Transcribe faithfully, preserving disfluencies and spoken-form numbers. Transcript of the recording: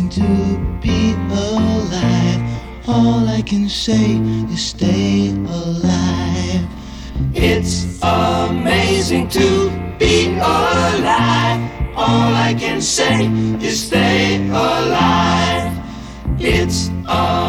to be alive. All I can say is stay alive. It's amazing to be alive. All I can say is stay alive. It's amazing.